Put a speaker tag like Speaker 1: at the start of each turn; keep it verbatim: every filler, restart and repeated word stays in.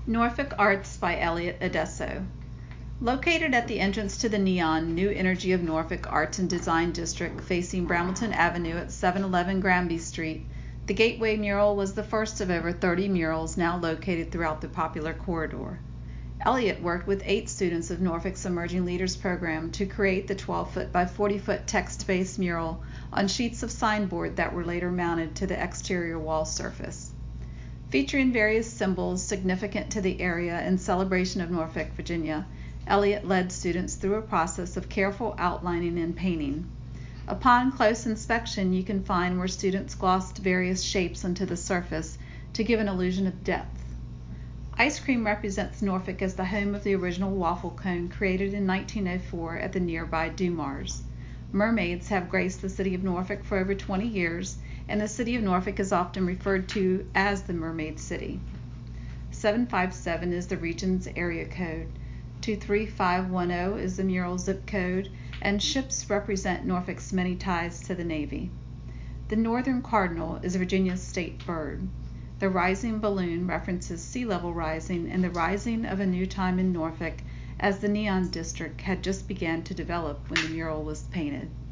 Speaker 1: Norfolk Arts by Elliot Adesso. Located at the entrance to the Neon New Energy of Norfolk Arts and Design District facing Brambleton Avenue at seven eleven Granby Street, the Gateway mural was the first of over thirty murals now located throughout the popular corridor. Elliot worked with eight students of Norfolk's Emerging Leaders Program to create the twelve foot by forty foot text-based mural on sheets of signboard that were later mounted to the exterior wall surface. Featuring various symbols significant to the area in celebration of Norfolk, Virginia, Elliot led students through a process of careful outlining and painting. Upon close inspection, you can find where students glossed various shapes onto the surface to give an illusion of depth. Ice cream represents Norfolk as the home of the original waffle cone created in nineteen oh four at the nearby Dumars. Mermaids have graced the city of Norfolk for over twenty years, and the city of Norfolk is often referred to as the Mermaid City. seven five seven is the region's area code, two three five one zero is the mural zip code, and ships represent Norfolk's many ties to the Navy. The northern cardinal is Virginia's state bird. The rising balloon references sea level rising and the rising of a new time in Norfolk, as the Neon District had just begun to develop when the mural was painted.